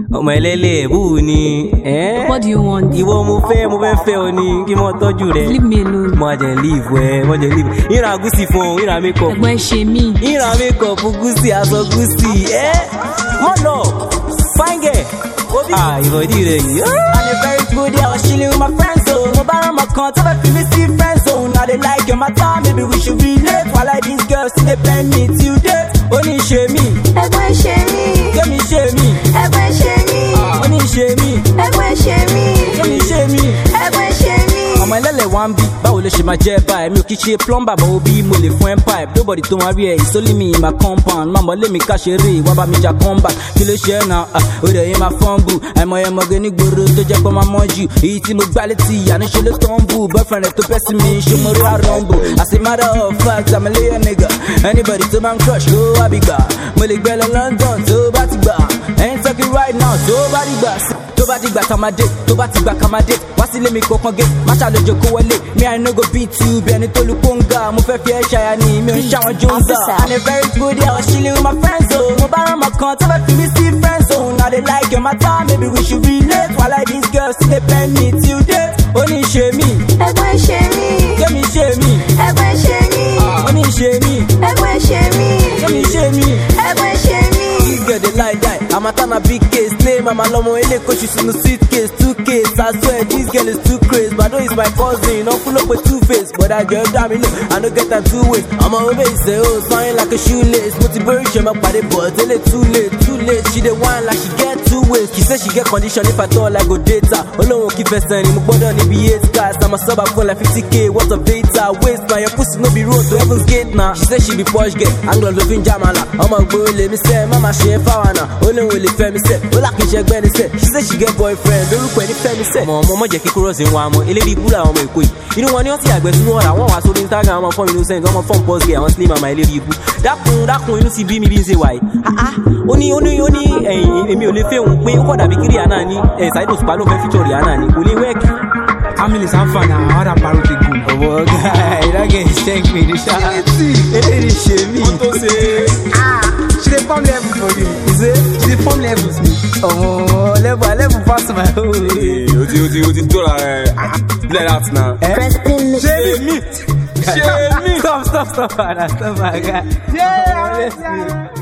ọmọ ẹlẹ́lẹ̀ bú ni. What do you want? Ìwọ mo fẹ́ o ni kí mo tọ́jú rẹ. Leave me alone. Mo jẹ leave. Ìran gúúsì fún ìran makeup. Ẹ̀gbọ́n ṣe mí. Ìran makeup gúúsì aṣọ gúúsì. Mo lọ fine girl. Ìbọ̀dí rẹ̀ yìí. On a very good day, I was chilling with my friends, so no bar my con, so if you see friends, so now they like your matter, maybe we should relate. While like these girls, they pay me till date. Only shame me. Ẹ̀gbọ́n ṣe mí. Get me shame me. Ẹ̀gbọ́n ṣe mí. Only shame me. Ẹ̀gbọ́n ṣe mí. Get me shame me. Ẹ̀gbọ́n ṣe mí. Ọmọ ẹlẹ́lẹ̀ wá ń bí, báwo ló ṣe máa jẹ́ báyìí? Mi ò kí ṣe plumber, báwo bí mo lè fún ẹ pipe. Nobody tó máa rí ẹ, it's only me in my compound. Màmá lé mi káṣeré, wá bá mi jà combat. Kí ló ṣe é náà? Ó dẹ̀ yín máa fọ́nbù. Àìmọye ọmọge nígboro tó jẹ́ pé máa mọ́ jù. Èyí tí mo gbá létí ìyànú ṣe ló tán bù. Boyfriend rẹ̀ tó bẹ́ sí mi, ṣé mo rí àrọ́ǹbù? As a matter of fact, I'm a layer nigga. Anybody tó máa ń crush ló wá bí gbà. Mo lè gbẹ lọ London tó bá ti gbà. Ain't talking right now tó bá di gbà. Tó bá di gbà kàmádé, tó bá ti gbà kàmádé. Wá sílé mi kọ̀ọ̀kan gé, má ṣàlejò kó wọlé. Me I no go beat you, bí ẹni tó lu kóńgà. Mo fẹ́ fi ẹ́ ṣàyà ni, mi ò ń ṣàwọn jóńgà. On a very good day, I was chilling with my friends, so mo bá rán mọ̀ kan tó fẹ́ fi mí sí friends, so now they like your matter, maybe we should relate. While like these girls, they pay me till date. Only shame me. Ẹ̀gbọ́n ṣe mí. Get me shame me. Ẹ̀gbọ́n ṣe mí. Only shame me. Ẹ̀gbọ́n ṣe mí. Get me shame me. Ẹ̀gbọ́n ṣe mí. This girl they like that. I'm a ton of big case. Name I'm a lomo ele coach in the suitcase. 2Ks. I swear this girl is too crazy. But I know it's my cousin. Don't pull up with 2 face. But that girl damn me look. I don't get that 2 ways. I'm a always say oh, sounding like a shoelace. Motivation my body, but tell it too late. She the one like she get 2 ways. She said she get condition if I thought like go data. Alone keep her standing. My body on the BH cars. I'm a sub up for like 50K. What's of data? Waste now your pussy no be road to heaven's gate now. She said she be posh girl. Anglo loving jamala. I'm a boy let me say mama she ain't fawana. Only will it fair me say. All I can check when they say. She said she get boyfriend. Don't look when it fair me say. Mama jẹ́ kí kúrò sí wọn àmọ́ eléyìí búra ọmọ èkó yìí. Inú wọn ni wọ́n ti àgbẹ̀ sínú ọ̀rọ̀ àwọn wà sórí Instagram àwọn fọ́ọ̀mù innocent ọmọ fọ́ọ̀mù post gay àwọn slim àmà eléyìí ibú. Dákun inú ti bí mi bí n ṣe wà yìí. Ó ní èmi ò lè fẹ́ òun pé ó kọ̀ dàbí kiri àná ni Saheed Òṣùpá ló fẹ́ feature Rihanna ni kò lè wẹ́ẹ̀kì. Family sanfa na how that parrot dey go. Ọmọ guy that guy check me ní ṣá. Eléyìí ṣe mí. She dey form level for you. She dey form levels me. Ọmọ level pass my own. O ti dọ́là rẹ̀ like that na. Ṣé mi? Stop, my guy. Yeah.